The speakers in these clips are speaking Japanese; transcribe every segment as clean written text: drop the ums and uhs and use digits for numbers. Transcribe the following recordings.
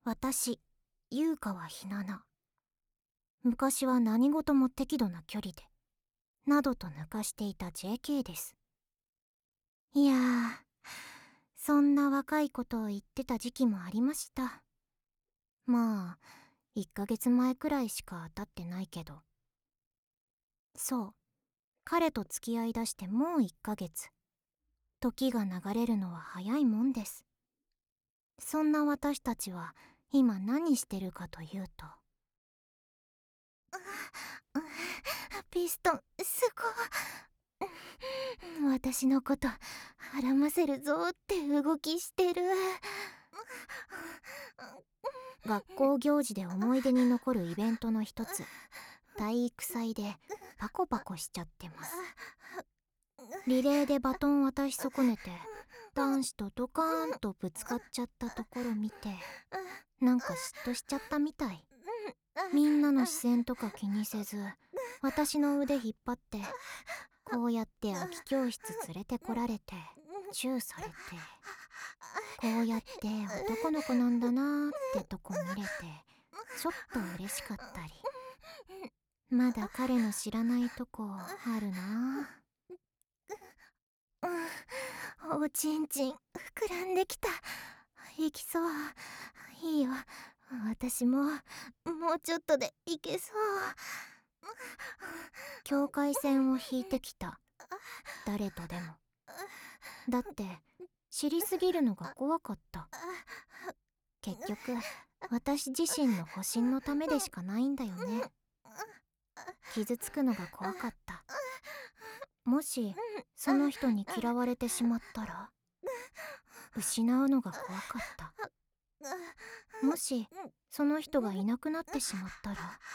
私、優香はひなな。昔は何事も適度な距離で、などと抜かしていた JK です。いやー、そんな若いことを言ってた時期もありました。まあ、1ヶ月前くらいしか経ってないけど。そう、彼と付き合いだしてもう1ヶ月。時が流れるのは早いもんです。そんな私たちは今何してるかというと、ピストンすごい。私のこと孕ませるぞって動きしてる。学校行事で思い出に残るイベントの一つ、体育祭でパコパコしちゃってます。リレーでバトン渡し損ねて男子とドカーンとぶつかっちゃったところ見て、なんか嫉妬しちゃったみたい。みんなの視線とか気にせず、私の腕引っ張ってこうやって空き教室連れてこられてチューされて、こうやって男の子なんだなーってとこ見れてちょっと嬉しかったり、まだ彼の知らないとこあるなー。おちんちん膨らんできた。いきそう。いいよ、私ももうちょっとでいけそう。境界線を引いてきた、誰とでも。だって知りすぎるのが怖かった。結局私自身の保身のためでしかないんだよね。傷つくのが怖かった。もしその人に嫌われてしまったら、失うのが怖かった。もしその人がいなくなってしまったら、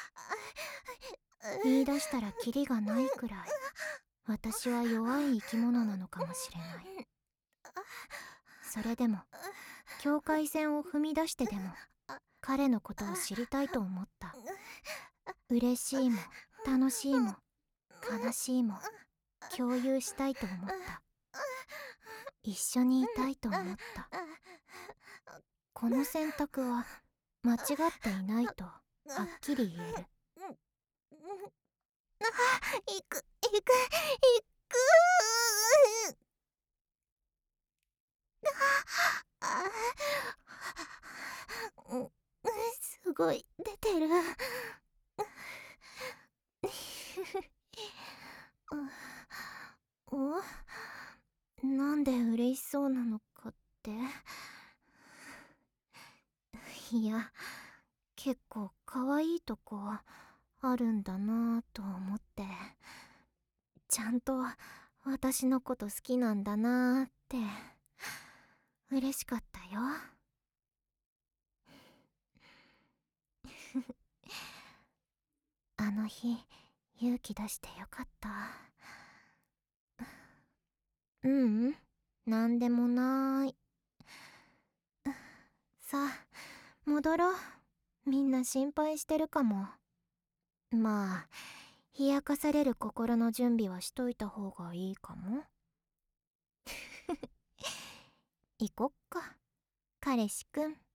言い出したらキリがないくらい私は弱い生き物なのかもしれない。それでも境界線を踏み出してでも彼のことを知りたいと思った。嬉しいも楽しいも悲しいも共有したいと思った。一緒にいたいと思った。この選択は間違っていないとはっきり言える。行く行く行く。すごい出てる。なんで嬉しそうなのかって。いや、結構可愛いとこあるんだなぁと思って、ちゃんと私のこと好きなんだなーって嬉しかったよ。あの日勇気出してよかった。ううん、なんでもない。さあ戻ろう。みんな心配してるかも。まあ冷やかされる心の準備はしといた方がいいかも。行こっか、彼氏くん。